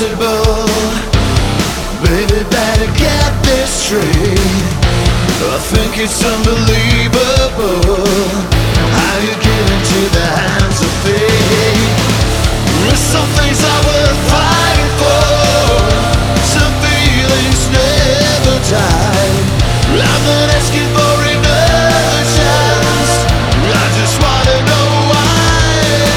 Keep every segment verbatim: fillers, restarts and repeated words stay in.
impossible. Baby, better get this straight. I think it's unbelievable how you give into the hands of fate. Some things are worth fighting for. Some feelings never die. I'm not asking for another chance. I just wanna know why.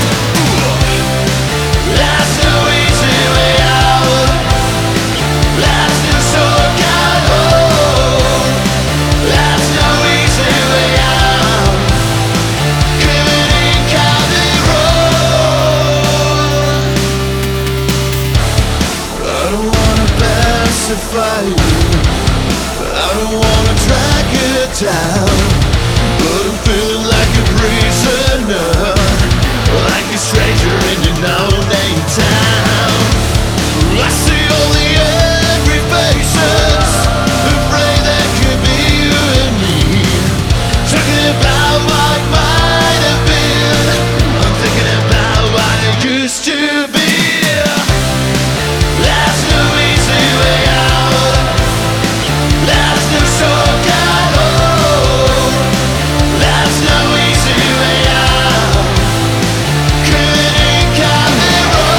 There's no easy way out. There's no shortcut home. There's no easy way out. Living in County Road. I don't wanna pacify you. I don't wanna track it down, but I'm feeling like a prisoner, like a stranger in your no-name town. I see all the angry faces who pray there could be you and me, talking about what might have been. I'm thinking about what it used to be. There's no easy way out. There's no shortcut home. There's no easy way out. Living in County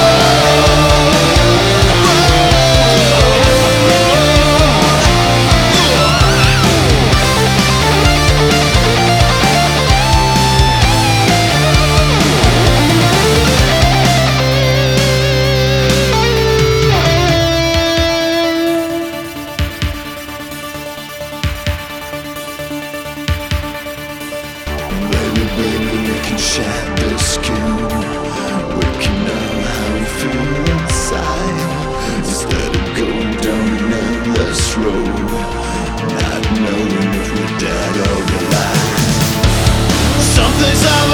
Baby, baby, we can share this skin. We can know how we feel inside, instead of going down an endless road, not knowing if we're dead or alive. Something's out